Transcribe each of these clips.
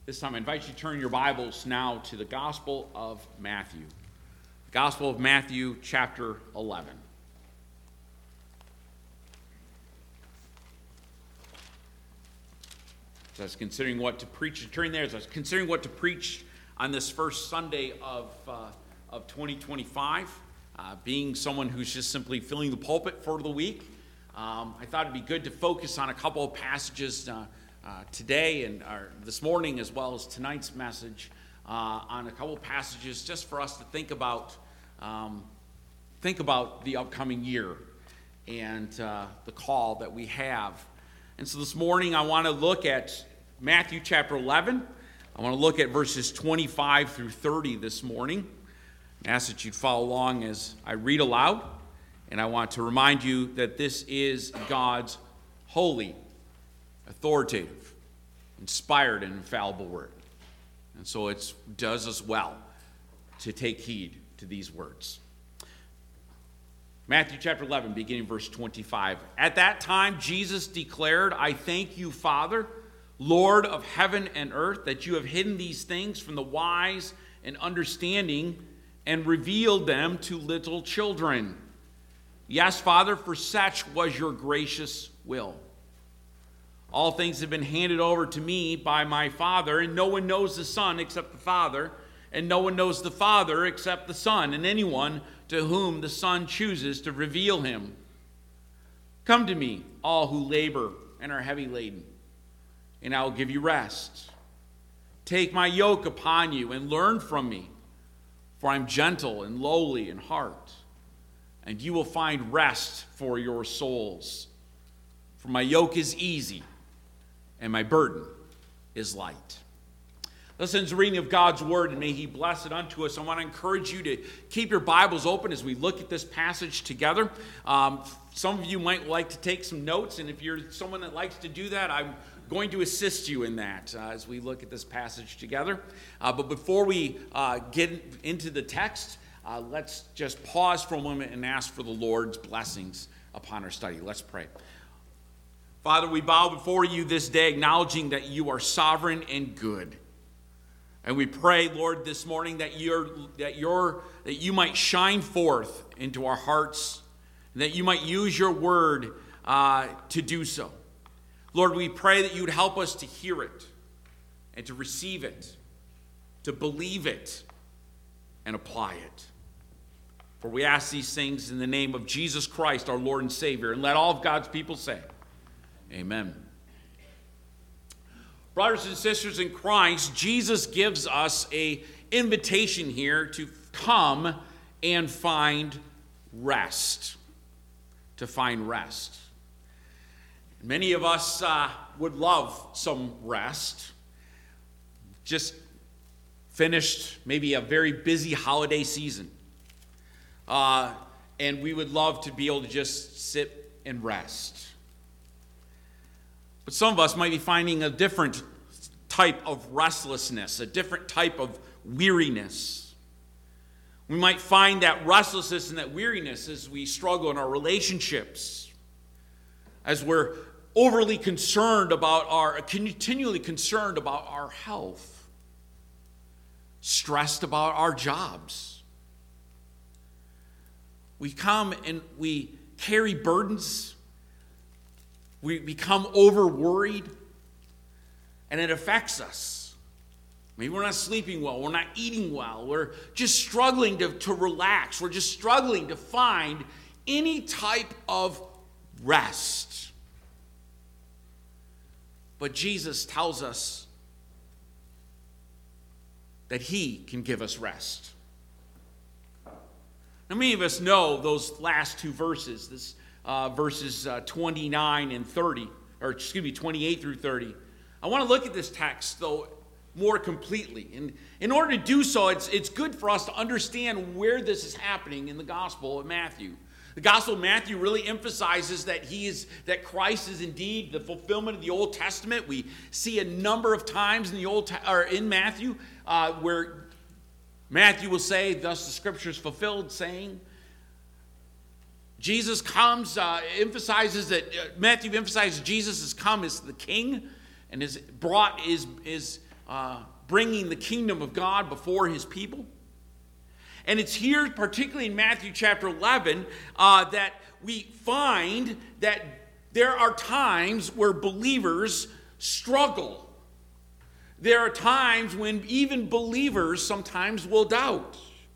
This time I invite you to turn your Bibles now to the Gospel of Matthew. The Gospel of Matthew, chapter 11. As I was considering what to preach, on this first Sunday of 2025, being someone who's just simply filling the pulpit for the week, I thought it'd be good to focus on a couple of passages today and this morning, as well as tonight's message, on a couple of passages just for us to think about the upcoming year and the call that we have. And so this morning I want to look at Matthew chapter 11. I want to look at verses 25 through 30 this morning. I ask that you'd follow along as I read aloud. And I want to remind you that this is God's holy, authoritative, inspired, and infallible word. And so it does us well to take heed to these words. Matthew chapter 11, beginning verse 25. At that time, Jesus declared, "I thank you, Father, Lord of heaven and earth, that you have hidden these things from the wise and understanding and revealed them to little children. Yes, Father, for such was your gracious will. All things have been handed over to me by my Father, and no one knows the Son except the Father, and no one knows the Father except the Son, and anyone to whom the Son chooses to reveal him. Come to me, all who labor and are heavy laden, and I will give you rest. Take my yoke upon you and learn from me, for I am gentle and lowly in heart, and you will find rest for your souls. For my yoke is easy, and my burden is light." Listen to the reading of God's word, and may he bless it unto us. I want to encourage you to keep your Bibles open as we look at this passage together. Some of you might like to take some notes, and if you're someone that likes to do that, I'm going to assist you in that as we look at this passage together. But before we get into the text, let's just pause for a moment and ask for the Lord's blessings upon our study. Let's pray. Father, we bow before you this day, acknowledging that you are sovereign and good. And we pray, Lord, this morning that you might shine forth into our hearts, and that you might use your word to do so. Lord, we pray that you would help us to hear it and to receive it, to believe it, and apply it. For we ask these things in the name of Jesus Christ, our Lord and Savior, and let all of God's people say, amen. Brothers and sisters in Christ, Jesus gives us an invitation here to come and find rest. To find rest. Many of us would love some rest. Just finished maybe a very busy holiday season. And we would love to be able to just sit and rest. But some of us might be finding a different type of restlessness, a different type of weariness. We might find that restlessness and that weariness as we struggle in our relationships, as we're overly concerned about continually concerned about our health, stressed about our jobs. We come and we carry burdens. We become over-worried, and it affects us. Maybe we're not sleeping well, we're not eating well, we're just struggling to relax, we're just struggling to find any type of rest. But Jesus tells us that he can give us rest. Now, many of us know those last two verses, verses 29 and 30, or excuse me, 28 through 30. I want to look at this text, though, more completely. And in order to do so, it's good for us to understand where this is happening in the Gospel of Matthew. The Gospel of Matthew really emphasizes that Christ is indeed the fulfillment of the Old Testament. We see a number of times in Matthew where Matthew will say, "Thus the Scripture is fulfilled," saying, Jesus comes, Matthew emphasizes Jesus has come as the King and has brought his bringing the kingdom of God before his people. And it's here, particularly in Matthew chapter 11, that we find that there are times where believers struggle. There are times when even believers sometimes will doubt.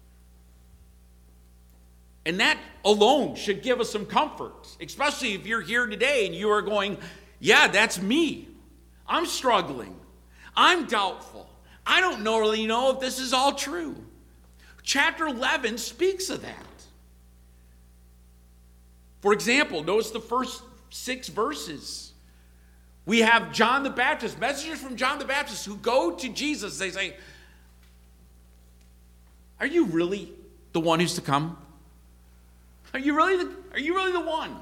And that alone should give us some comfort, especially if you're here today and you are going, yeah, that's me. I'm struggling. I'm doubtful. I don't really know if this is all true. Chapter 11 speaks of that. For example, notice the first 6 verses. We have John the Baptist, messengers from John the Baptist who go to Jesus. They say, are you really the one who's to come? Are you really the one?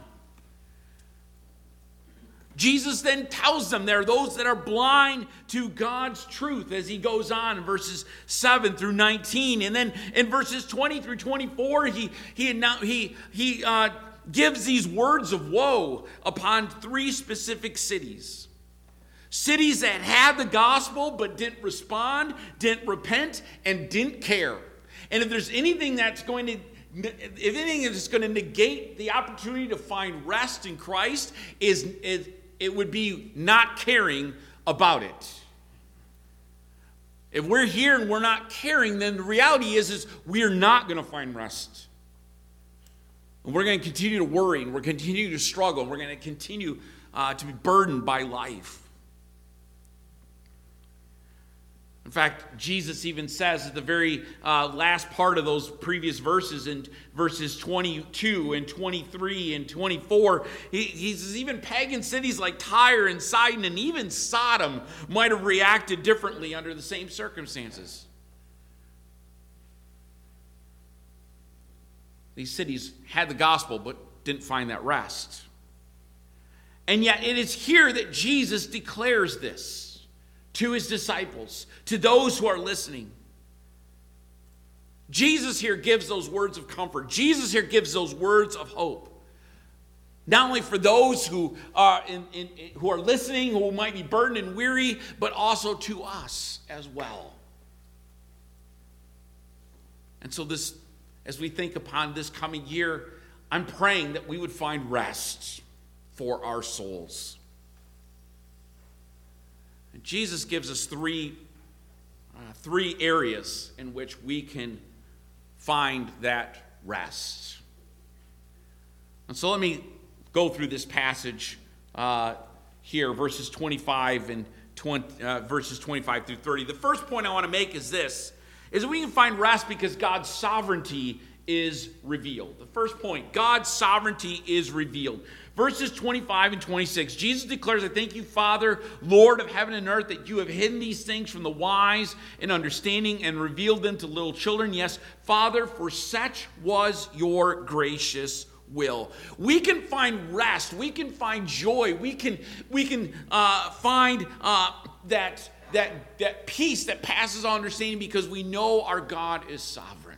Jesus then tells them there are those that are blind to God's truth as he goes on in verses 7 through 19. And then in verses 20 through 24, he gives these words of woe upon 3 specific cities. Cities that had the gospel but didn't respond, didn't repent, and didn't care. And if there's anything that's going to negate the opportunity to find rest in Christ, it would be not caring about it. If we're here and we're not caring, then the reality is we're not going to find rest. And we're going to continue to worry, and we're going to continue to struggle, and we're going to continue to be burdened by life. In fact, Jesus even says at the very last part of those previous verses, in verses 22 and 23 and 24, he says even pagan cities like Tyre and Sidon and even Sodom might have reacted differently under the same circumstances. These cities had the gospel but didn't find that rest. And yet it is here that Jesus declares this to his disciples, to those who are listening. Jesus here gives those words of comfort. Jesus here gives those words of hope. Not only for those who are who are listening, who might be burdened and weary, but also to us as well. And so as we think upon this coming year, I'm praying that we would find rest for our souls. And Jesus gives us three areas in which we can find that rest. And so let me go through this passage here, verses 25 and verses 25 through 30. The first point I want to make is this, is that we can find rest because God's sovereignty is revealed. The first point, God's sovereignty is revealed. Verses 25 and 26, Jesus declares, I thank you, Father, Lord of heaven and earth, that you have hidden these things from the wise and understanding and revealed them to little children. Yes, Father, for such was your gracious will. We can find rest. We can find joy. We can find that peace that passes all understanding because we know our God is sovereign.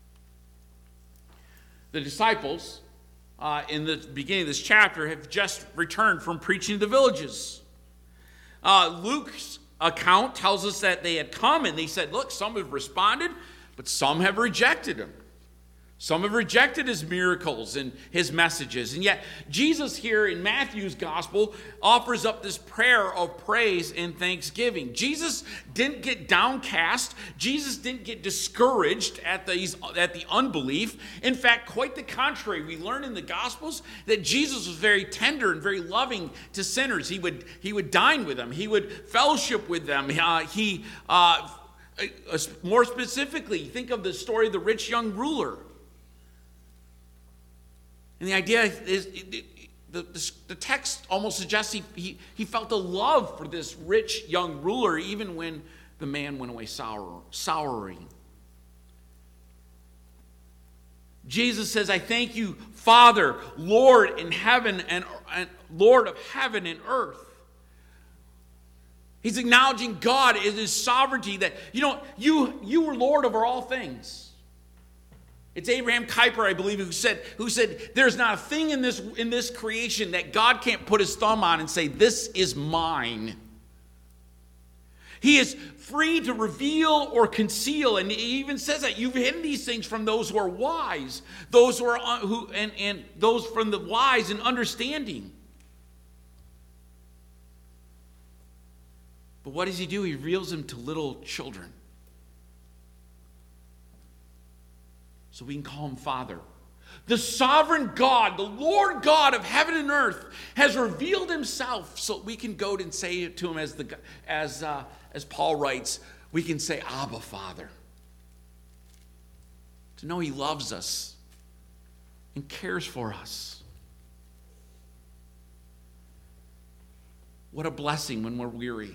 The disciples in the beginning of this chapter have just returned from preaching to the villages. Luke's account tells us that they had come and they said, look, some have responded, but some have rejected him. Some have rejected his miracles and his messages. And yet, Jesus here in Matthew's gospel offers up this prayer of praise and thanksgiving. Jesus didn't get downcast. Jesus didn't get discouraged at the unbelief. In fact, quite the contrary. We learn in the gospels that Jesus was very tender and very loving to sinners. He would dine with them. He would fellowship with them. More specifically, think of the story of the rich young ruler. And the idea is, the text almost suggests he felt a love for this rich young ruler even when the man went away souring. Jesus says, I thank you, Father, Lord in heaven and Lord of heaven and earth. He's acknowledging God is his sovereignty, that you were Lord over all things. It's Abraham Kuyper, I believe, who said, there's not a thing in this creation that God can't put his thumb on and say, this is mine. He is free to reveal or conceal, and he even says that you've hidden these things from those who are wise, those who are and those from the wise and understanding. But what does he do? He reveals them to little children, so we can call him Father. The sovereign God, the Lord God of heaven and earth, has revealed himself so we can go and say to him as Paul writes, we can say, Abba, Father. To know he loves us and cares for us. What a blessing when we're weary.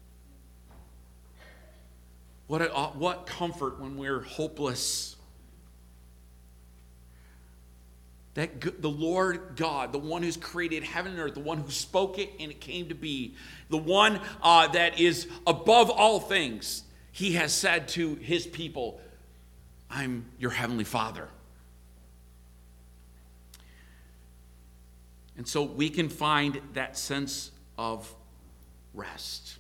What comfort when we're hopeless. That the Lord God, the one who's created heaven and earth, the one who spoke it and it came to be, the one that is above all things, he has said to his people, I'm your heavenly Father. And so we can find that sense of rest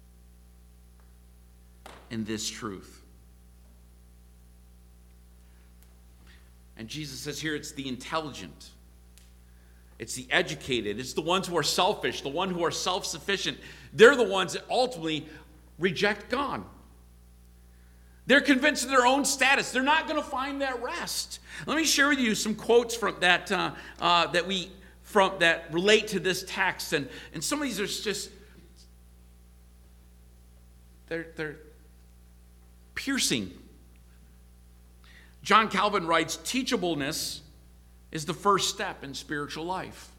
in this truth. And Jesus says here it's the intelligent, it's the educated, it's the ones who are selfish, the ones who are self-sufficient. They're the ones that ultimately reject God. They're convinced of their own status. They're not going to find that rest. Let me share with you some quotes from that that relate to this text, and some of these are just they're piercing. John Calvin writes, teachableness is the first step in spiritual life.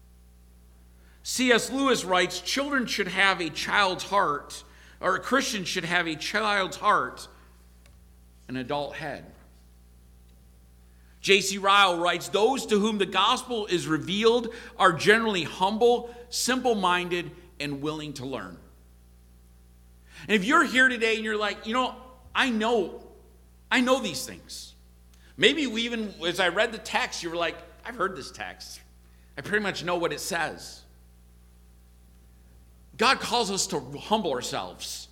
C.S. Lewis writes, children should have a child's heart, or a Christian should have a child's heart, an adult head. J.C. Ryle writes, those to whom the gospel is revealed are generally humble, simple-minded, and willing to learn. And if you're here today and you're like, I know these things. Maybe even as I read the text, you were like, I've heard this text. I pretty much know what it says. God calls us to humble ourselves.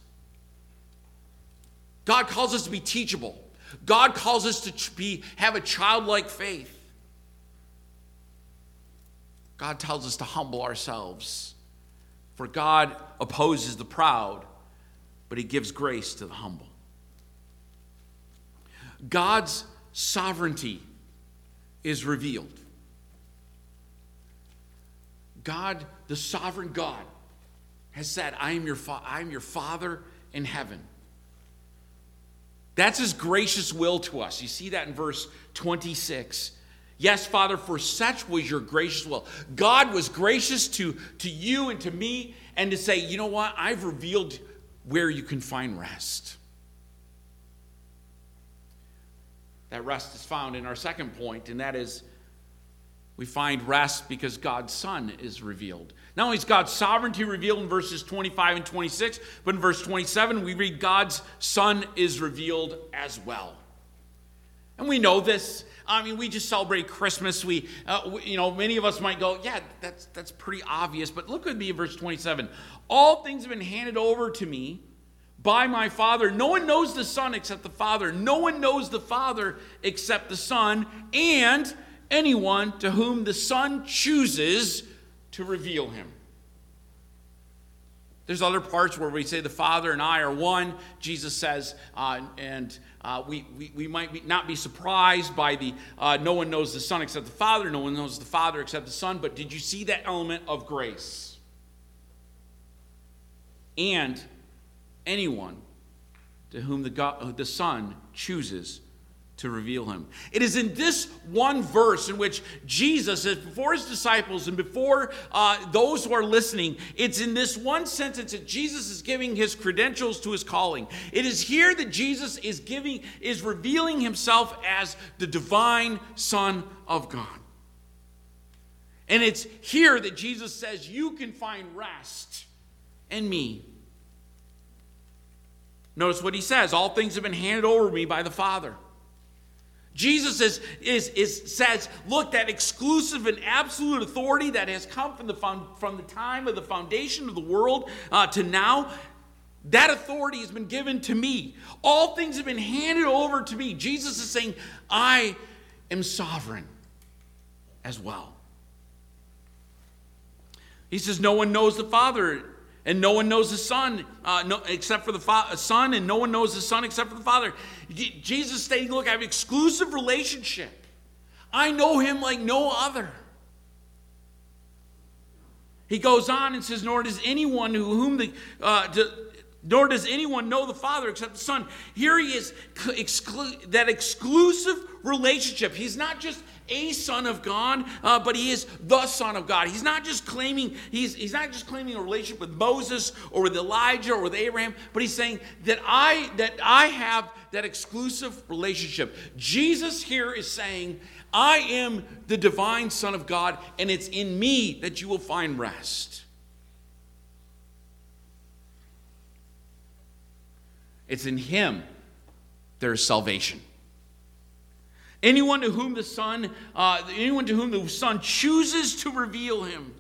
God calls us to be teachable. God calls us to have a childlike faith. God tells us to humble ourselves. For God opposes the proud, but he gives grace to the humble. God's sovereignty is revealed. God, the sovereign God, has said, I am your Father in heaven. That's his gracious will to us. You see that in verse 26. Yes, Father, for such was your gracious will. God was gracious to you and to me, and to say, you know what? I've revealed where you can find rest. That rest is found in our second point, and that is we find rest because God's Son is revealed. Not only is God's sovereignty revealed in verses 25 and 26, but in verse 27 we read God's Son is revealed as well. And we know this. I mean, we just celebrate Christmas. Many of us might go, yeah, that's pretty obvious. But look with me in verse 27. All things have been handed over to me by my Father. No one knows the Son except the Father. No one knows the Father except the Son, and anyone to whom the Son chooses to reveal him. There's other parts where we say the Father and I are one. Jesus says, we might not be surprised by the no one knows the Son except the Father. No one knows the Father except the Son. But did you see that element of grace? And anyone to whom the Son chooses to reveal him. It is in this one verse in which Jesus, before his disciples and before those who are listening, it's in this one sentence that Jesus is giving his credentials to his calling. It is here that Jesus is revealing himself as the divine Son of God. And it's here that Jesus says, you can find rest in me. Notice what he says. All things have been handed over to me by the Father. Jesus says, look, that exclusive and absolute authority that has come from the time of the foundation of the world to now, That authority has been given to me. All things have been handed over to me. Jesus is saying, I am sovereign as well. He says, no one knows the Father, and no one knows the Son except for the Son, and no one knows the Son except for the Father. Jesus is stating, look, I have an exclusive relationship. I know him like no other. He goes on and says, nor does anyone know the Father except the Son. Here he is, that exclusive relationship. He's not just a son of God, but he is the Son of God. He's not just claiming he's not just claiming a relationship with Moses or with Elijah or with Abraham, but he's saying that I have that exclusive relationship. Jesus here is saying, I am the divine Son of God, and it's in me that you will find rest. It's in him there is salvation. Anyone to whom the Son chooses to reveal him,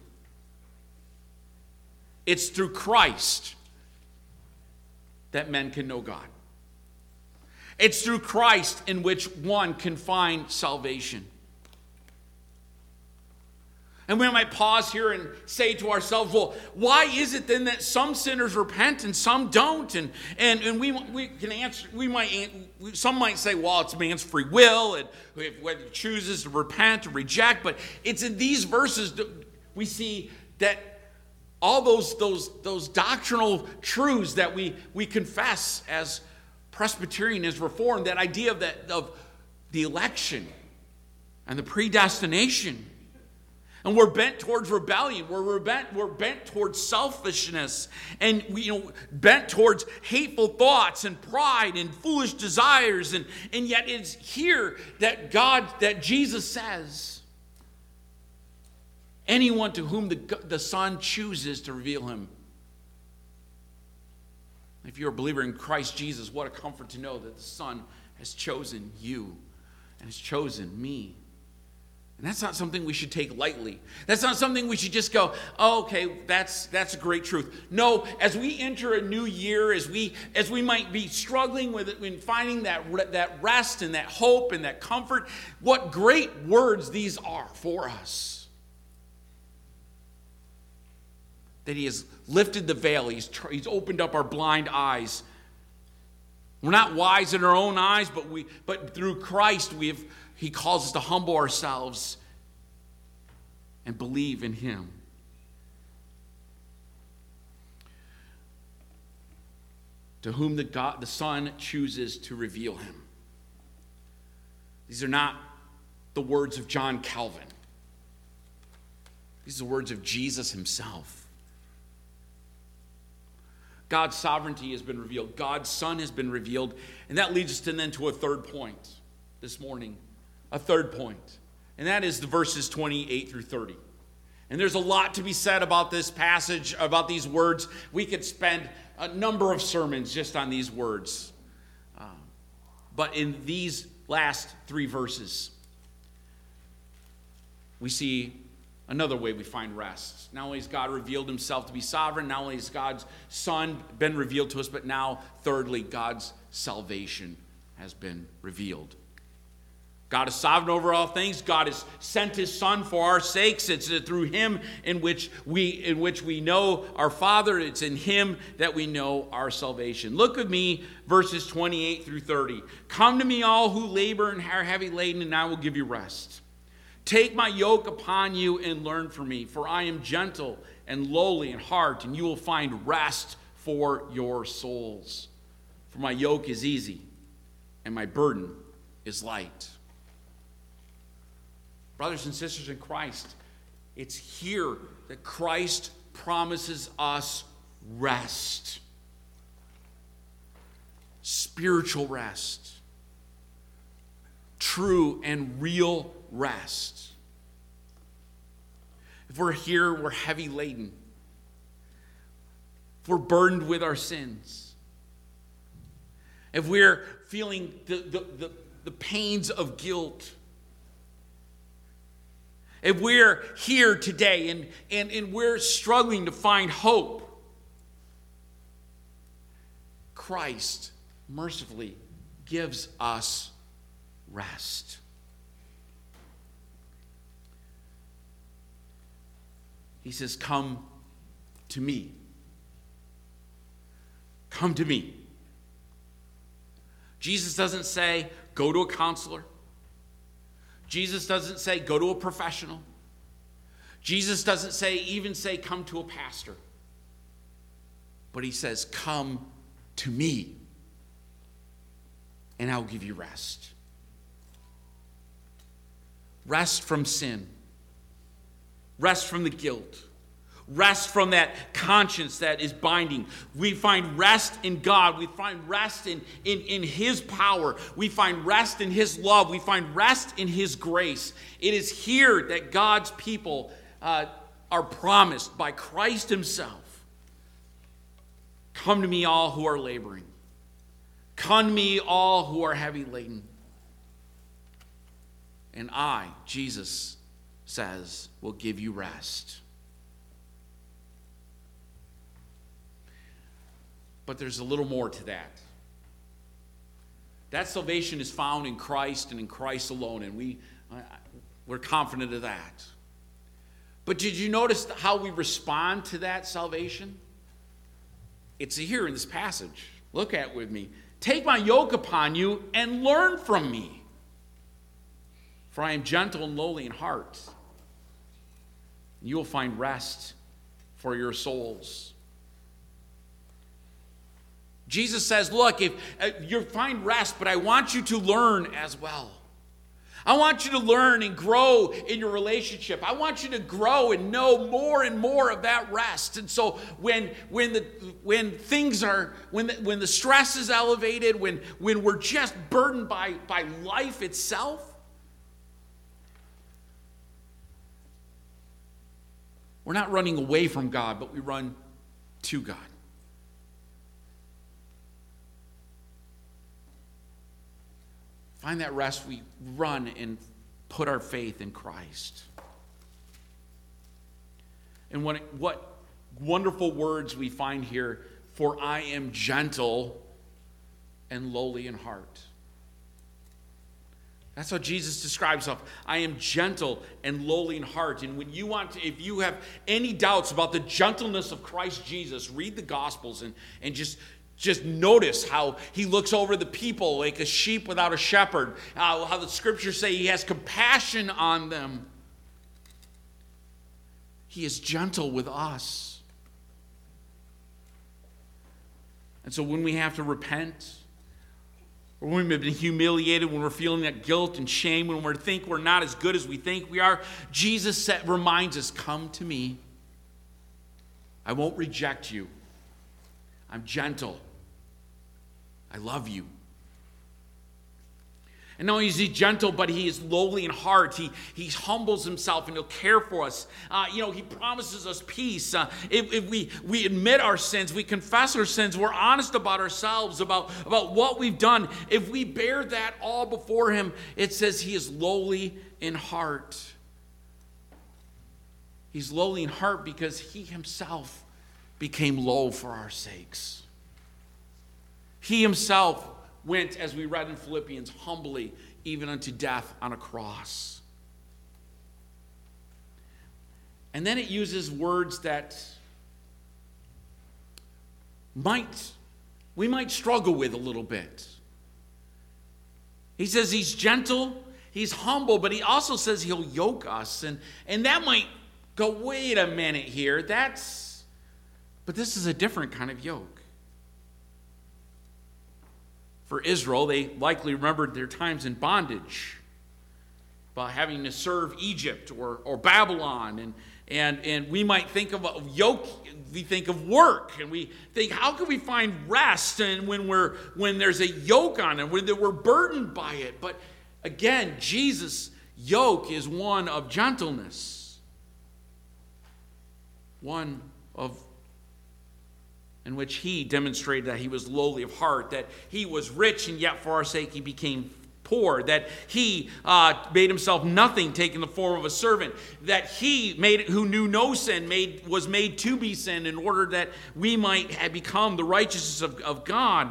it's through Christ that men can know God. It's through Christ in which one can find salvation. And we might pause here and say to ourselves, well, why is it then that some sinners repent and some don't? And we can answer, some might say, well, it's man's free will, and whether he chooses to repent or reject. But it's in these verses that we see that all those doctrinal truths that we confess as Presbyterian, as Reformed, that idea of the election and the predestination. And we're bent towards rebellion. We're bent towards selfishness, and bent towards hateful thoughts and pride and foolish desires. And yet it's here that Jesus says, anyone to whom the Son chooses to reveal him. If you're a believer in Christ Jesus, what a comfort to know that the Son has chosen you and has chosen me. And that's not something we should take lightly. That's not something we should just go, oh, okay, that's a great truth. No, as we enter a new year, as we might be struggling with it, in finding that rest and that hope and that comfort, what great words these are for us. That he has lifted the veil. He's opened up our blind eyes. We're not wise in our own eyes, but through Christ he calls us to humble ourselves and believe in him. To whom the Son chooses to reveal him. These are not the words of John Calvin. These are the words of Jesus himself. God's sovereignty has been revealed. God's Son has been revealed. And that leads us to a third point this morning. A third point. And that is the verses 28 through 30. And there's a lot to be said about this passage, about these words. We could spend a number of sermons just on these words. But in these last three verses, we see another way we find rest. Not only has God revealed himself to be sovereign, not only has God's Son been revealed to us, but now, thirdly, God's salvation has been revealed. God is sovereign over all things. God has sent his Son for our sakes. It's through him in which we know our Father. It's in him that we know our salvation. Look with me, verses 28 through 30. Come to me, all who labor and are heavy laden, and I will give you rest. Take my yoke upon you and learn from me, for I am gentle and lowly in heart, and you will find rest for your souls. For my yoke is easy, and my burden is light. Brothers and sisters in Christ, it's here that Christ promises us rest. Spiritual rest. True and real rest. If we're here, we're heavy laden. If we're burdened with our sins. If we're feeling the pains of guilt. If we're here today and we're struggling to find hope. Christ mercifully gives us rest. He says, come to me. Come to me. Jesus doesn't say, go to a counselor. Jesus doesn't say, go to a professional. Jesus doesn't even say, come to a pastor. But he says, come to me, and I'll give you rest. Rest from sin. Rest from the guilt. Rest from that conscience that is binding. We find rest in God. We find rest in His power. We find rest in His love. We find rest in His grace. It is here that God's people are promised by Christ Himself. Come to me, all who are laboring. Come to me, all who are heavy laden. And I, Jesus says, will give you rest. But there's a little more to that. That salvation is found in Christ and in Christ alone, and we're confident of that. But did you notice how we respond to that salvation? It's here in this passage. Look at it with me. Take my yoke upon you and learn from me. For I am gentle and lowly in heart. You will find rest for your souls. Jesus says, look, if you'll find rest, but I want you to learn as well. I want you to learn and grow in your relationship. I want you to grow and know more and more of that rest. And so when the stress is elevated, when we're just burdened by life itself, we're not running away from God, but we run to God. Find that rest, we run and put our faith in Christ. And what wonderful words we find here, for I am gentle and lowly in heart. That's how Jesus describes himself. I am gentle and lowly in heart. And when you if you have any doubts about the gentleness of Christ Jesus, read the Gospels and just notice how he looks over the people like a sheep without a shepherd. How the scriptures say he has compassion on them. He is gentle with us. And so when we have to repent, or when we've been humiliated, when we're feeling that guilt and shame, when we think we're not as good as we think we are, Jesus reminds us, come to me. I won't reject you. I'm gentle. I love you. And not only is he gentle, but he is lowly in heart. He humbles himself and he'll care for us. He promises us peace. If we admit our sins, we confess our sins, we're honest about ourselves, about what we've done. If we bear that all before him, it says he is lowly in heart. He's lowly in heart because he himself became low for our sakes. He himself went, as we read in Philippians, humbly, even unto death on a cross. And then it uses words that we might struggle with a little bit. He says he's gentle, he's humble, but he also says he'll yoke us. And that might go, wait a minute here, but this is a different kind of yoke. For Israel, they likely remembered their times in bondage, about having to serve Egypt or Babylon. And we might think of a yoke, we think of work, and we think, how can we find rest and when there's a yoke on it, when we're burdened by it? But again, Jesus' yoke is one of gentleness, one in which he demonstrated that he was lowly of heart, that he was rich, and yet for our sake he became poor, that he made himself nothing, taking the form of a servant, that he who knew no sin was made to be sin in order that we might have become the righteousness of God.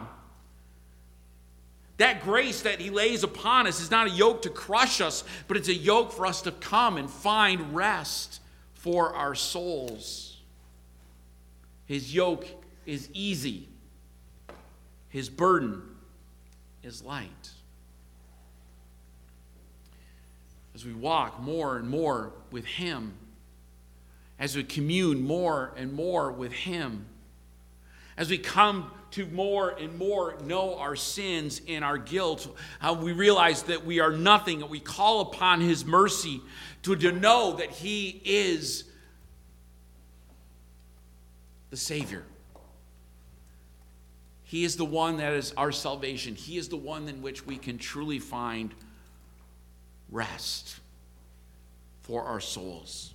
That grace that he lays upon us is not a yoke to crush us, but it's a yoke for us to come and find rest for our souls. His yoke is easy. His burden is light. As we walk more and more with him, as we commune more and more with him, as we come to more and more know our sins and our guilt, we realize that we are nothing, and we call upon his mercy to know that he is the Savior. He is the one that is our salvation. He is the one in which we can truly find rest for our souls.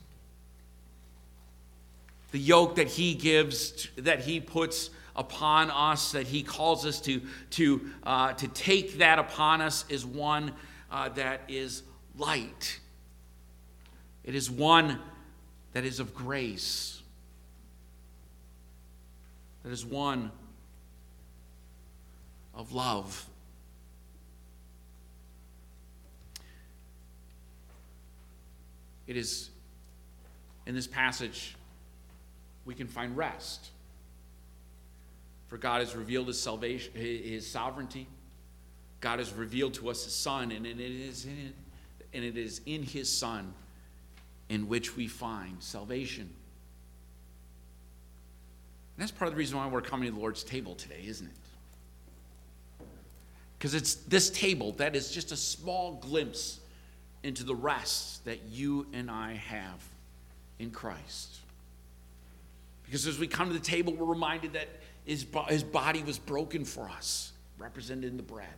The yoke that he gives, that he puts upon us, that he calls us to take that upon us, is one that is light. It is one that is of grace. That is one of love. It is in this passage we can find rest. For God has revealed his salvation, his sovereignty. God has revealed to us his Son, and it is in his Son in which we find salvation. And that's part of the reason why we're coming to the Lord's table today, isn't it? Because it's this table that is just a small glimpse into the rest that you and I have in Christ. Because as we come to the table, we're reminded that his body was broken for us, represented in the bread.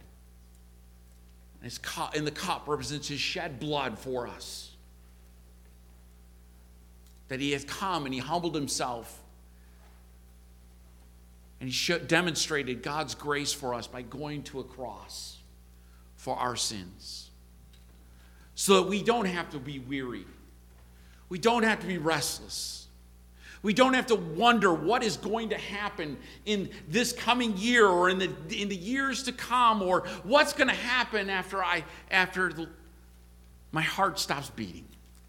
And the cup represents his shed blood for us. That he has come and he humbled himself. And he demonstrated God's grace for us by going to a cross for our sins. So that we don't have to be weary. We don't have to be restless. We don't have to wonder what is going to happen in this coming year or in the years to come, or what's going to happen after my heart stops beating.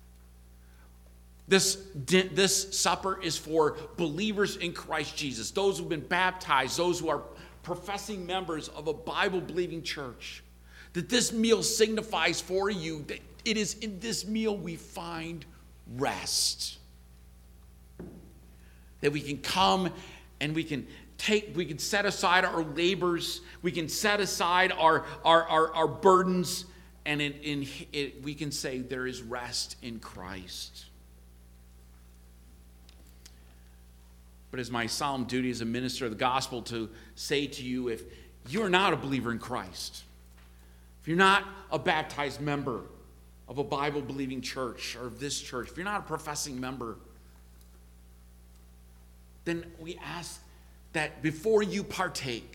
This supper is for believers in Christ Jesus, those who've been baptized, those who are professing members of a Bible-believing church. That this meal signifies for you that it is in this meal we find rest. That we can come and we can set aside our labors, we can set aside our burdens, and we can say there is rest in Christ. But it's my solemn duty as a minister of the gospel to say to you, if you're not a believer in Christ, if you're not a baptized member of a Bible-believing church or of this church, if you're not a professing member, then we ask that before you partake,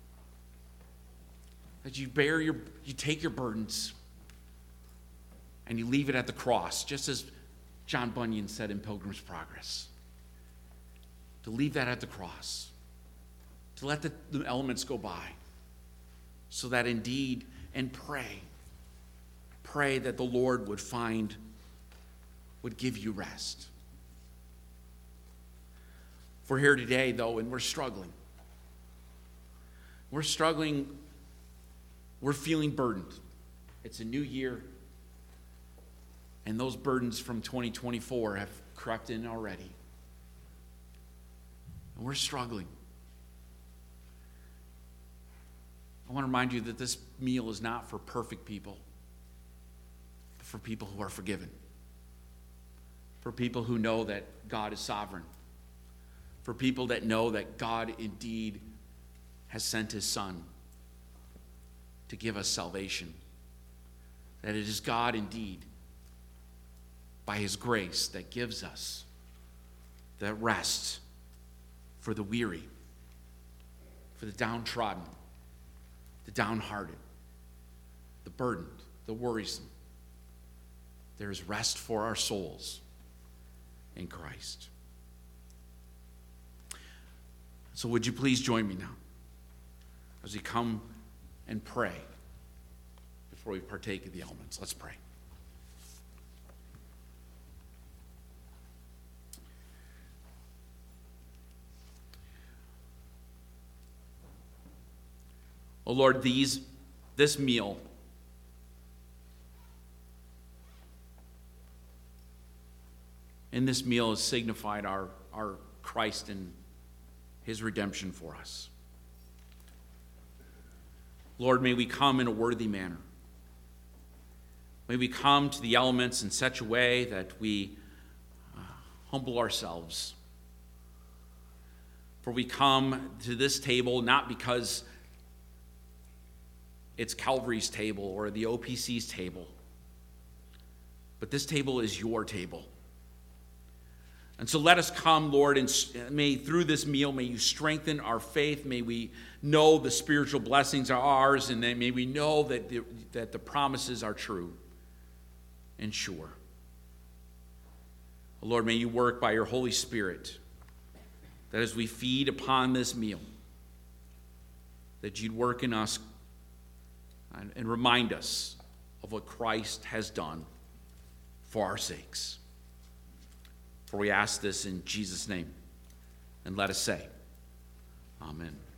that you take your burdens and you leave it at the cross, just as John Bunyan said in Pilgrim's Progress. To leave that at the cross, to let the elements go by, so that indeed, and pray that the Lord would give you rest. If we're here today, though, and we're struggling, we're feeling burdened. It's a new year, and those burdens from 2024 have crept in already. And we're struggling. I want to remind you that this meal is not for perfect people, but for people who are forgiven, for people who know that God is sovereign, for people that know that God indeed has sent his Son to give us salvation, that it is God indeed, by his grace, that gives us that rest for the weary, for the downtrodden, the downhearted. the burdened, the worrisome. There is rest for our souls in Christ. So would you please join me now as we come and pray before we partake of the elements. Let's pray. Oh Lord, this meal in this meal is signified our Christ and his redemption for us. Lord, may we come in a worthy manner. May we come to the elements in such a way that we humble ourselves. For we come to this table not because it's Calvary's table or the OPC's table, but this table is your table. And so let us come, Lord, and may through this meal, may you strengthen our faith. May we know the spiritual blessings are ours, and then may we know that the promises are true and sure. Lord, may you work by your Holy Spirit that as we feed upon this meal, that you'd work in us and remind us of what Christ has done for our sakes. For we ask this in Jesus' name, and let us say, Amen.